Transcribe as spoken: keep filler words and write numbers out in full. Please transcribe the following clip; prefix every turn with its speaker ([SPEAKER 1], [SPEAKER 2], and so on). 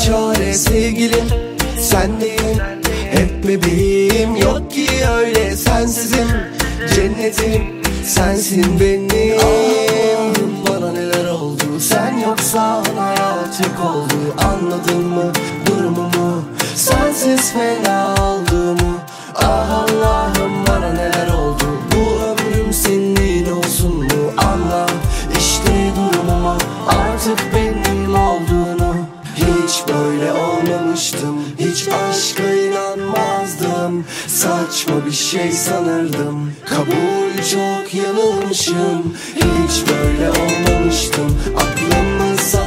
[SPEAKER 1] çare sevgilim, sen değil. Hep bebeğim, yok ki öyle sensizim. Cennetim sensin benim. Allah'ım bana neler oldu, sen yoksan hayat yok oldu. Anladın mı durumumu, sensiz fena olduğumu. Ah Allah'ım bana neler oldu, bu ömrüm senin olsun mu? Anla işte durumumu, artık benim olduğunu. Hiç böyle olmamıştım, hiç aşka inanmazdım. Saçma bir şey sanırdım, kabul çok yanılmışım. Hiç böyle olmamıştım, aklımı